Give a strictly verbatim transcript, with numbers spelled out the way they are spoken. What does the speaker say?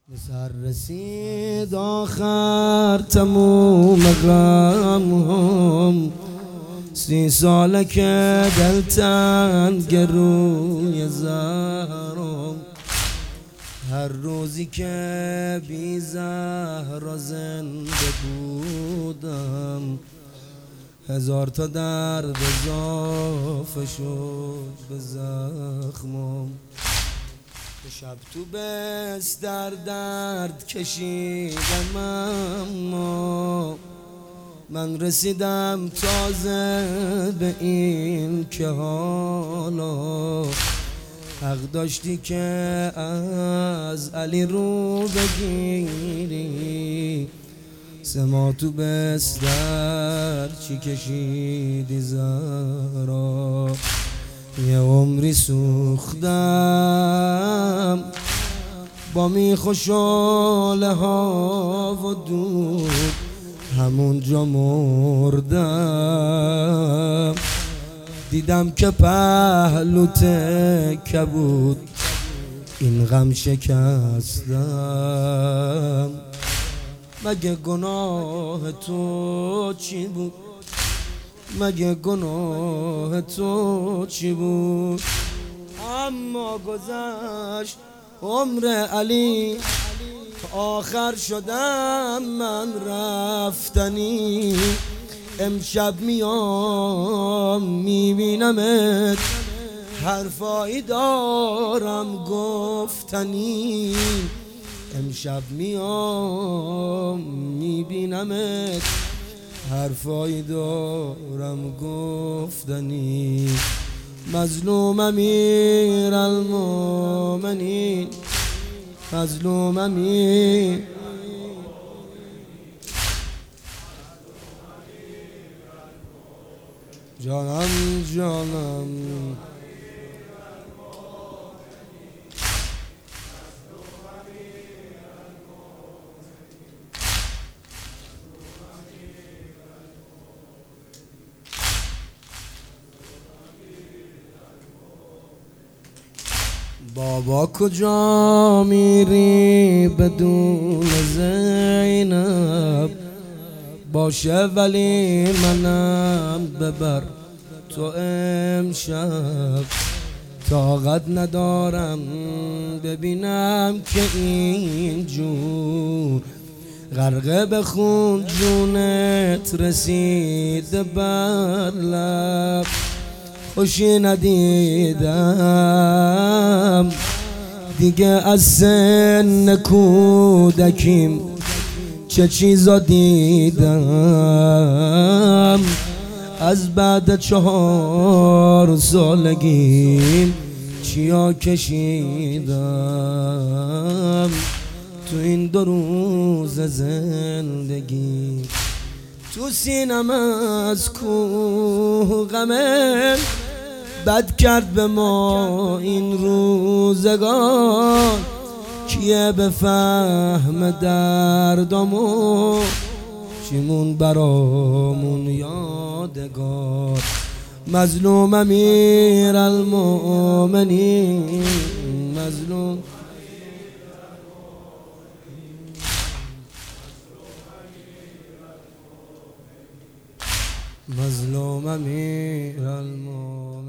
به سر رسید آخر تموم غمم، سی ساله که دلتنگ روی زهرم، هر روزی که بی زهرا زنده بودم هزار تا درد اضافه شد به زخمم. شب تو بس در درد کشیدم اما من رسیدم تازه به این که حالا حق داشتی که از علی رو بگیری. سه ماه تو بس در چی کشیدی زهرا، یه عمری سوختم با میخ و شعله ها و دود، همونجا مردم. دیدم که پهلو تکه بود این غم شکستم. مگه گناه تو چی بود؟ مگه گناه تو چی بود؟ اما گذشت عمر علی، آخر شدم من رفتنی. امشب میام میبینمت، حرفایی دارم گفتنی. امشب میام میبینمت، حرفایی دارم گفتنی. مظلوم امیر المومنین، مظلوم امیر جانم جانم بابا کجا میری بدون زینب؟ باشه ولی منم ببر تو امشب. طاقت ندارم ببینم که اینجور غرقه به خون جونت رسیده بر لب. خوشی ندیدم دیگه از سن کودکیم، چه چیزا دیدم. از بعد چهار سالگیم چیا کشیدم. تو این دو روز زندگی تو سینم از کوه غمه بد کرد به ما این روزگار. کیه به فهم دردامو چیمون برامون یادگار. مظلوم امیر المومنین، مظلوم مظلوم امیر المومنین.